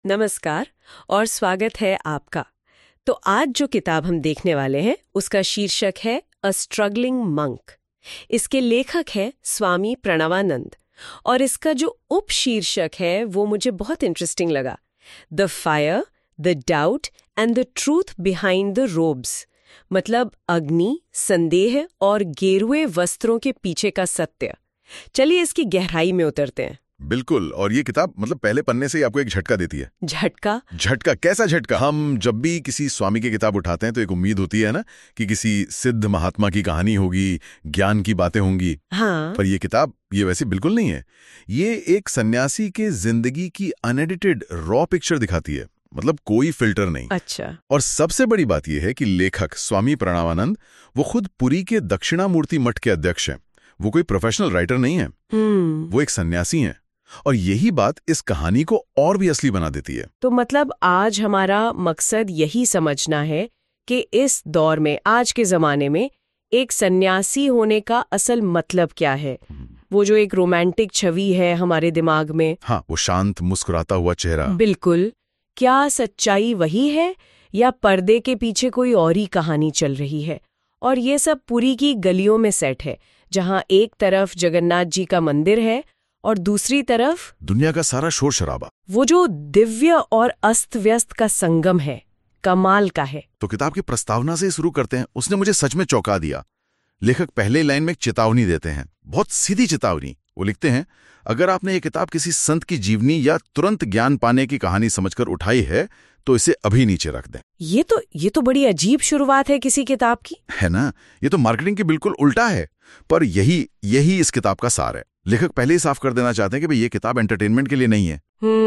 नमस्कार और स्वागत है आपका। तो आज जो किताब हम देखने वाले हैं उसका शीर्षक है अ स्ट्रगलिंग मंक। इसके लेखक है स्वामी प्रणवानंद और इसका जो उपशीर्षक है वो मुझे बहुत इंटरेस्टिंग लगा, the fire, the doubt and the truth behind the robes. मतलब अग्नि, संदेह और गेरुए वस्त्रों के पीछे का सत्य। चलिए इसकी गहराई में उतरते हैं। बिल्कुल। और ये किताब पहले पन्ने से ही आपको एक झटका देती है। झटका? कैसा झटका? हम जब भी किसी स्वामी की किताब उठाते हैं तो एक उम्मीद होती है ना कि किसी सिद्ध महात्मा की कहानी होगी, ज्ञान की बातें होंगी। हाँ। पर ये किताब ये वैसी बिल्कुल नहीं है। ये एक सन्यासी के जिंदगी की अनएडिटेड रॉ पिक्चर दिखाती है, मतलब कोई फिल्टर नहीं। अच्छा। और सबसे बड़ी बात यह है कि लेखक स्वामी प्रणवानंद वो खुद पुरी के दक्षिणामूर्ति मठ के अध्यक्ष हैं। वो कोई प्रोफेशनल राइटर नहीं है, वो एक सन्यासी हैं। और यही बात इस कहानी को और भी असली बना देती है। तो मतलब आज हमारा मकसद यही समझना है कि इस दौर में, आज के जमाने में, एक सन्यासी होने का असल मतलब क्या है। वो जो एक रोमांटिक छवि है हमारे दिमाग में, हाँ, वो शांत मुस्कुराता हुआ चेहरा, बिल्कुल, क्या सच्चाई वही है या पर्दे के पीछे कोई और ही कहानी चल रही है। और ये सब पुरी की गलियों में सेट है, जहाँ एक तरफ जगन्नाथ जी का मंदिर है और दूसरी तरफ दुनिया का सारा शोर शराबा। वो जो दिव्य और अस्त व्यस्त का संगम है, कमाल का है। तो किताब की प्रस्तावना से शुरू करते हैं। उसने मुझे सच में चौंका दिया। लेखक पहले लाइन में एक चेतावनी देते हैं, बहुत सीधी चेतावनी। वो लिखते हैं, अगर आपने ये किताब किसी संत की जीवनी या तुरंत ज्ञान पाने की कहानी समझकर उठाई है तो इसे अभी नीचे रख दें। ये तो बड़ी अजीब शुरुआत है किसी किताब की, है ना? ये तो मार्केटिंग की बिल्कुल उल्टा है। पर यही इस किताब का सार है। लेखक पहले ही साफ कर देना चाहते हैं कि भाई ये किताब एंटरटेनमेंट के लिए नहीं है।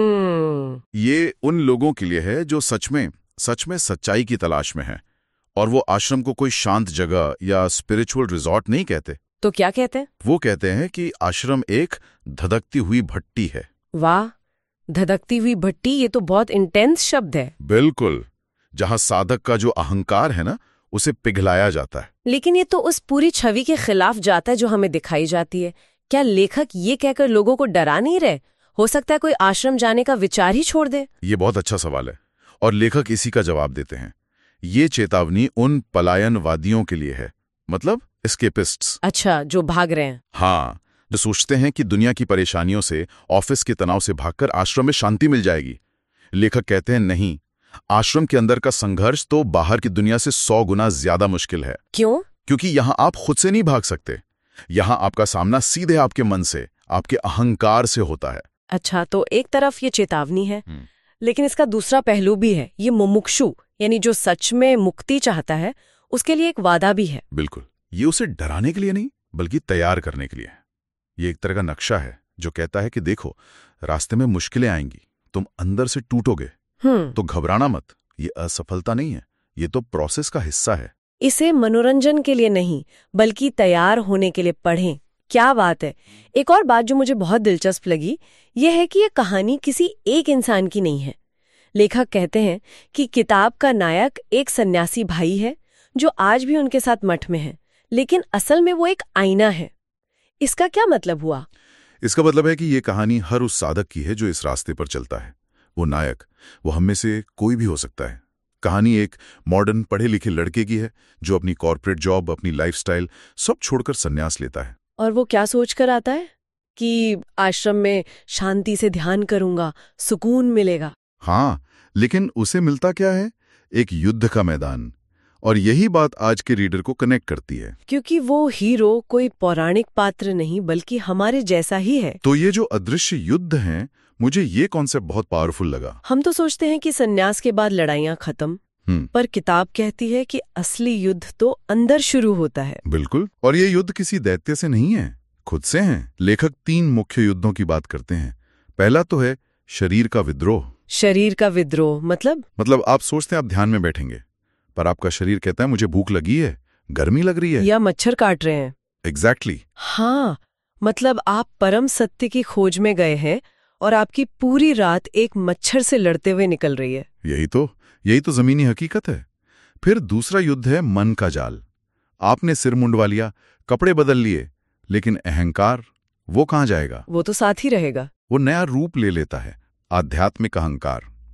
ये उन लोगों के लिए है जो सच में सच्चाई की तलाश में है। और वो आश्रम को कोई शांत जगह या स्पिरिचुअल रिजॉर्ट नहीं कहते। तो क्या कहते हैं? वो कहते हैं कि आश्रम एक धधकती हुई भट्टी है। वाह, धधकती हुई भट्टी, ये तो बहुत इंटेंस शब्द है। बिल्कुल, जहां साधक का जो अहंकार है ना, उसे पिघलाया जाता है। लेकिन ये तो उस पूरी छवि के खिलाफ जाता है जो हमें दिखाई जाती है। क्या लेखक ये कहकर लोगों को डरा नहीं रहे? हो सकता है कोई आश्रम जाने का विचार ही छोड़ दे। ये बहुत अच्छा सवाल है और लेखक इसी का जवाब देते हैं। ये चेतावनी उन पलायनवादियों के लिए है, मतलब एस्केपिस्ट्स। अच्छा, जो भाग रहे हैं। हाँ, जो सोचते हैं कि दुनिया की परेशानियों से, ऑफिस के तनाव से भागकर आश्रम में शांति मिल जाएगी। लेखक कहते हैं नहीं, आश्रम के अंदर का संघर्ष तो बाहर की दुनिया से 100 गुना ज्यादा मुश्किल है। क्यों? क्योंकि यहां आप खुद से नहीं भाग सकते। यहां आपका सामना सीधे आपके मन से, आपके अहंकार से होता है। अच्छा, तो एक तरफ ये चेतावनी है, लेकिन इसका दूसरा पहलू भी है। ये मुमुक्षु, यानी जो सच में मुक्ति चाहता है, उसके लिए एक वादा भी है। बिल्कुल, ये उसे डराने के लिए नहीं बल्कि तैयार करने के लिए है। ये एक तरह का नक्शा है जो कहता है कि देखो, रास्ते में मुश्किलें आएंगी, तुम अंदर से टूटोगे, तो घबराना मत। ये असफलता नहीं है, ये तो प्रोसेस का हिस्सा है। इसे मनोरंजन के लिए नहीं बल्कि तैयार होने के लिए पढ़ें। क्या बात है। एक और बात जो मुझे बहुत दिलचस्प लगी, यह है कि यह कहानी किसी एक इंसान की नहीं है। लेखक कहते हैं कि किताब का नायक एक सन्यासी भाई है जो आज भी उनके साथ मठ में है, लेकिन असल में वो एक आईना है। इसका क्या मतलब हुआ? इसका मतलब है कि ये कहानी हर उस साधक की है जो इस रास्ते पर चलता है। वो नायक, वो हम में से कोई भी हो सकता है। कहानी एक मॉडर्न पढ़े लिखे लड़के की है जो अपनी कॉर्पोरेट जॉब, अपनी लाइफस्टाइल सब छोड़कर संन्यास लेता है। और वो क्या सोचकर आता है कि आश्रम में शांति से ध्यान करूंगा, सुकून मिलेगा। हाँ, लेकिन उसे मिलता क्या है? एक युद्ध का मैदान। और यही बात आज के रीडर को कनेक्ट करती है, क्योंकि वो हीरो कोई पौराणिक पात्र नहीं बल्कि हमारे जैसा ही है। तो ये जो अदृश्य युद्ध हैं, मुझे ये कॉन्सेप्ट बहुत पावरफुल लगा। हम तो सोचते हैं कि सन्यास के बाद लड़ाइयाँ खत्म, पर किताब कहती है कि असली युद्ध तो अंदर शुरू होता है। बिल्कुल, और ये युद्ध किसी दैत्य से नहीं है, खुद से है। लेखक 3 मुख्य युद्धों की बात करते हैं। पहला तो है शरीर का विद्रोह। शरीर का विद्रोह मतलब आप सोचते हैं आप ध्यान में बैठेंगे, पर आपका शरीर कहता है मुझे भूख लगी है, गर्मी लग रही है, या मच्छर काट रहे हैं। एग्जैक्टली। हाँ, मतलब आप परम सत्य की खोज में गए हैं और आपकी पूरी रात एक मच्छर से लड़ते हुए निकल रही है। यही तो जमीनी हकीकत है। फिर दूसरा युद्ध है मन का जाल। आपने सिर मुंडवा लिया, कपड़े बदल लिए, लेकिन अहंकार वो कहाँ जाएगा? वो तो साथ ही रहेगा। वो नया रूप ले लेता है, आध्यात्मिक अहंकार।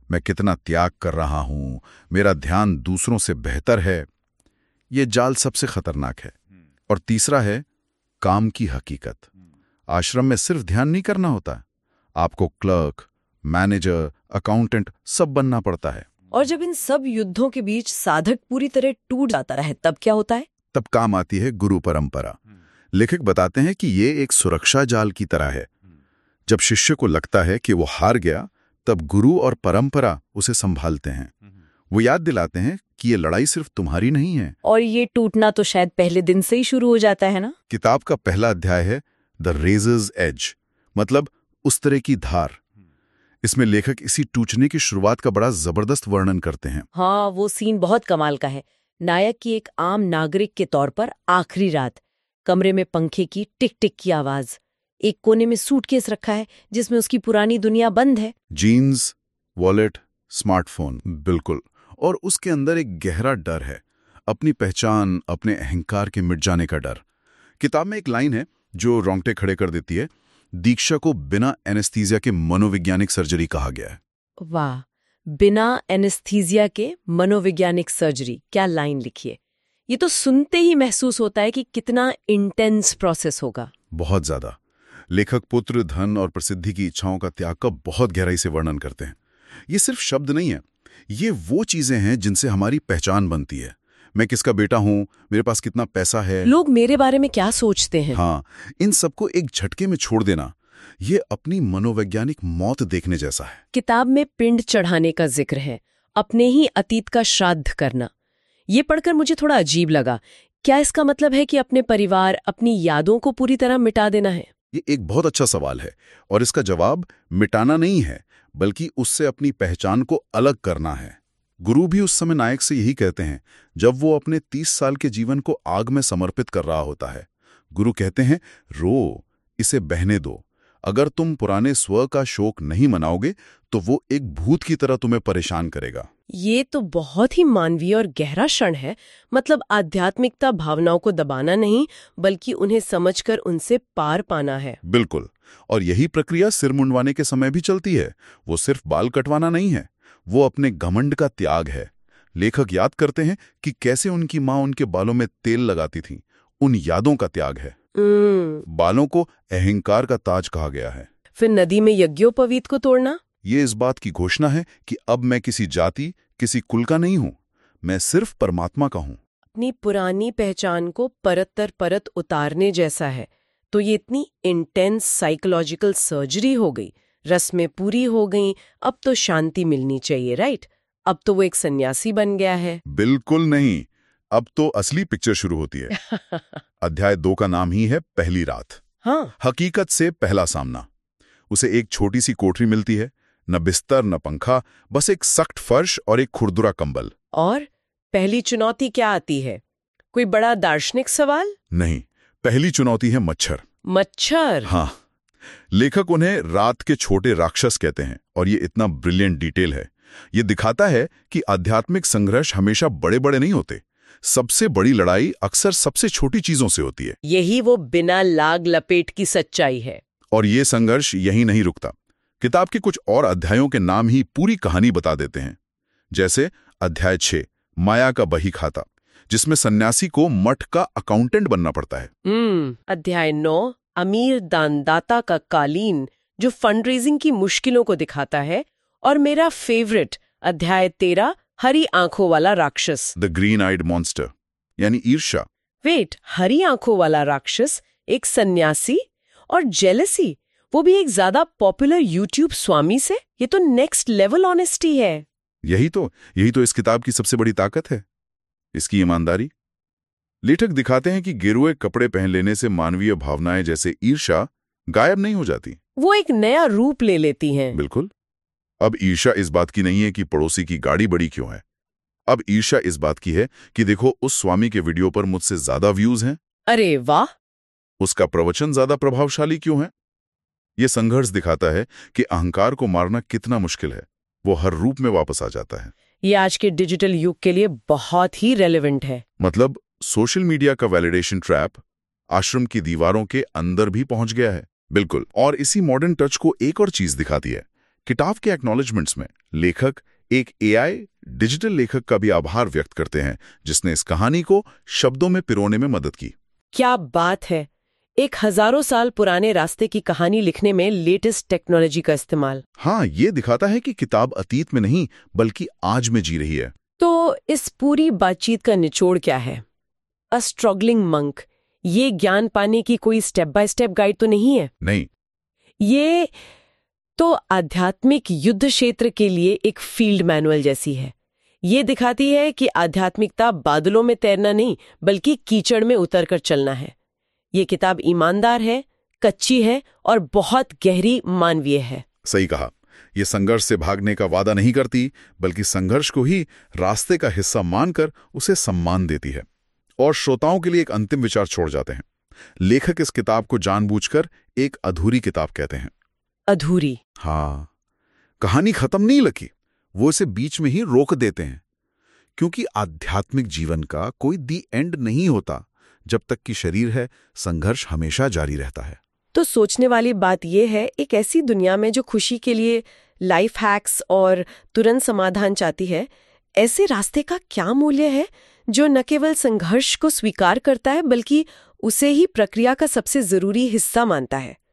मैं कितना त्याग कर रहा हूं, मेरा ध्यान दूसरों से बेहतर है। ये जाल सबसे खतरनाक है। और तीसरा है काम की हकीकत। आश्रम में सिर्फ ध्यान नहीं करना होता, आपको क्लर्क, मैनेजर, अकाउंटेंट सब बनना पड़ता है। और जब इन सब युद्धों के बीच साधक पूरी तरह टूट जाता है तब क्या होता है? तब काम आती है गुरु परंपरा। लेखक बताते हैं कि ये एक सुरक्षा जाल की तरह है। जब शिष्य को लगता है कि वो हार गया, तब गुरु और परंपरा उसे संभालते हैं। वो याद दिलाते हैं कि ये लड़ाई सिर्फ तुम्हारी नहीं है। और ये टूटना तो शायद पहले दिन से ही शुरू हो जाता है ना? किताब का पहला अध्याय है द रेजर्स एज, मतलब उस तरह की धार। इसमें लेखक इसी टूटने की शुरुआत का बड़ा जबरदस्त वर्णन करते हैं। हाँ, वो सीन बहुत कमाल का है। नायक की एक आम नागरिक के तौर पर आखिरी रात, कमरे में पंखे की टिक टिक की आवाज, एक कोने में सूटकेस रखा है जिसमें उसकी पुरानी दुनिया बंद है। जीन्स, वॉलेट, स्मार्टफोन, बिल्कुल। और उसके अंदर एक गहरा डर है, अपनी पहचान, अपने अहंकार के मिट जाने का डर। किताब में एक लाइन है जो रोंगटे खड़े कर देती है। दीक्षा को बिना एनेस्थीसिया के मनोवैज्ञानिक सर्जरी कहा गया है। वाह, बिना एनेस्थीसिया के मनोवैज्ञानिक सर्जरी, क्या लाइन लिखी है! ये तो सुनते ही महसूस होता है कि कितना इंटेंस प्रोसेस होगा। बहुत ज्यादा। लेखक पुत्र, धन और प्रसिद्धि की इच्छाओं का त्याग का बहुत गहराई से वर्णन करते हैं। ये सिर्फ शब्द नहीं है, ये वो चीजें हैं जिनसे हमारी पहचान बनती है। मैं किसका बेटा हूं, मेरे पास कितना पैसा है, लोग मेरे बारे में क्या सोचते हैं। हाँ, इन सबको एक झटके में छोड़ देना, ये अपनी मनोवैज्ञानिक मौत देखने जैसा है। किताब में पिंड चढ़ाने का जिक्र है, अपने ही अतीत का श्राद्ध करना। ये पढ़कर मुझे थोड़ा अजीब लगा। क्या इसका मतलब है कि अपने परिवार, अपनी यादों को पूरी तरह मिटा देना है? ये एक बहुत अच्छा सवाल है, और इसका जवाब मिटाना नहीं है, बल्कि उससे अपनी पहचान को अलग करना है। गुरु भी उस समय नायक से यही कहते हैं, जब वो अपने 30 साल के जीवन को आग में समर्पित कर रहा होता है। गुरु कहते हैं, रो, इसे बहने दो। अगर तुम पुराने स्व का शोक नहीं मनाओगे तो वो एक भूत की तरह तुम्हें परेशान करेगा। ये तो बहुत ही मानवीय और गहरा क्षण है। मतलब आध्यात्मिकता भावनाओं को दबाना नहीं, बल्कि उन्हें समझकर उनसे पार पाना है। बिल्कुल। और यही प्रक्रिया सिर मुंडवाने के समय भी चलती है। वो सिर्फ बाल कटवाना नहीं है, वो अपने घमंड का त्याग है। लेखक याद करते हैं कि कैसे उनकी माँ उनके बालों में तेल लगाती थी। उन यादों का त्याग है। बालों को अहंकार का ताज कहा गया है। फिर नदी में यज्ञोपवीत को तोड़ना, ये इस बात की घोषणा है कि अब मैं किसी जाति, किसी कुल का नहीं हूं, मैं सिर्फ परमात्मा का हूं। अपनी पुरानी पहचान को परत दर परत उतारने जैसा है। तो ये इतनी इंटेंस साइकोलॉजिकल सर्जरी हो गई, रस्में पूरी हो गईं, अब तो शांति मिलनी चाहिए, राइट? अब तो वो एक सन्यासी बन गया है। बिल्कुल नहीं, अब तो असली पिक्चर शुरू होती है। अध्याय 2 का नाम ही है पहली रात। हाँ, हकीकत से पहला सामना। उसे एक छोटी सी कोठरी मिलती है, न बिस्तर न पंखा, बस एक सख्त फर्श और एक खुरदुरा कंबल। और पहली चुनौती क्या आती है? कोई बड़ा दार्शनिक सवाल? नहीं, पहली चुनौती है मच्छर। मच्छर? हाँ, लेखक उन्हें रात के छोटे राक्षस कहते हैं, और ये इतना ब्रिलियंट डिटेल है। ये दिखाता है कि आध्यात्मिक संघर्ष हमेशा बड़े बड़े नहीं होते। सबसे बड़ी लड़ाई अक्सर सबसे छोटी चीजों से होती है। यही वो बिना लाग लपेट की सच्चाई है। और ये संघर्ष यहीं नहीं रुकता। किताब के कुछ और अध्यायों के नाम ही पूरी कहानी बता देते हैं। जैसे अध्याय 6, माया का बही खाता, जिसमें सन्यासी को मठ का अकाउंटेंट बनना पड़ता है। अध्याय 9, अमीर दानदाता का कालीन, जो फंडरेजिंग की मुश्किलों को दिखाता है। और मेरा फेवरेट अध्याय 13, हरी आंखों वाला राक्षस, द ग्रीन आइड मॉन्स्टर, यानी ईर्ष्या। वेट, हरी आंखों वाला राक्षस, एक सन्यासी और जेलसी, वो भी एक ज्यादा पॉपुलर यूट्यूब स्वामी से? ये तो नेक्स्ट लेवल ऑनेस्टी है। यही तो इस किताब की सबसे बड़ी ताकत है, इसकी ईमानदारी। लेखक दिखाते हैं कि गिरुए कपड़े पहन लेने से मानवीय भावनाएं जैसे ईर्ष्या गायब नहीं हो जाती, वो एक नया रूप ले लेती हैं। बिल्कुल। अब ईर्ष्या इस बात की नहीं है कि पड़ोसी की गाड़ी बड़ी क्यों है। अब ईर्ष्या इस बात की है कि देखो, उस स्वामी के वीडियो पर मुझसे ज्यादा व्यूज हैं। अरे वाह! उसका प्रवचन ज्यादा प्रभावशाली क्यों है। यह संघर्ष दिखाता है कि अहंकार को मारना कितना मुश्किल है। वो हर रूप में वापस आ जाता है। ये आज के डिजिटल युग के लिए बहुत ही रेलेवेंट है। मतलब सोशल मीडिया का वैलिडेशन ट्रैप आश्रम की दीवारों के अंदर भी पहुंच गया है। बिल्कुल। और इसी मॉडर्न टच को एक और चीज दिखाती है किताब के एक्नॉलेजमेंट्स में लेखक एक एआई डिजिटल लेखक का भी आभार व्यक्त करते हैं जिसने इस कहानी को शब्दों में पिरोने में मदद की। क्या बात है, एक हजारों साल पुराने रास्ते की कहानी लिखने में लेटेस्ट टेक्नोलॉजी का इस्तेमाल। हाँ, ये दिखाता है कि किताब अतीत में नहीं बल्कि आज में जी रही है। तो इस पूरी बातचीत का निचोड़ क्या है? अ स्ट्रगलिंग मंक, ये ज्ञान पाने की कोई स्टेप बाय स्टेप गाइड तो नहीं है? नहीं, ये तो आध्यात्मिक युद्ध क्षेत्र के लिए एक फील्ड मैनुअल जैसी है। ये दिखाती है कि आध्यात्मिकता बादलों में तैरना नहीं बल्कि कीचड़ में उतरकर चलना है। ये किताब ईमानदार है, कच्ची है और बहुत गहरी मानवीय है। सही कहा। ये संघर्ष से भागने का वादा नहीं करती बल्कि संघर्ष को ही रास्ते का हिस्सा मानकर उसे सम्मान देती है। और श्रोताओं के लिए एक अंतिम विचार छोड़ जाते हैं। लेखक इस किताब को जानबूझकर एक अधूरी किताब कहते हैं। अधूरी? हाँ, कहानी खत्म नहीं लिखी, वो इसे बीच में ही रोक देते हैं क्योंकि आध्यात्मिक जीवन का कोई दी एंड नहीं होता। जब तक कि शरीर है, संघर्ष हमेशा जारी रहता है। तो सोचने वाली बात यह है, एक ऐसी दुनिया में जो खुशी के लिए लाइफ हैक्स और तुरंत समाधान चाहती है, ऐसे रास्ते का क्या मूल्य है जो न केवल संघर्ष को स्वीकार करता है बल्कि उसे ही प्रक्रिया का सबसे जरूरी हिस्सा मानता है?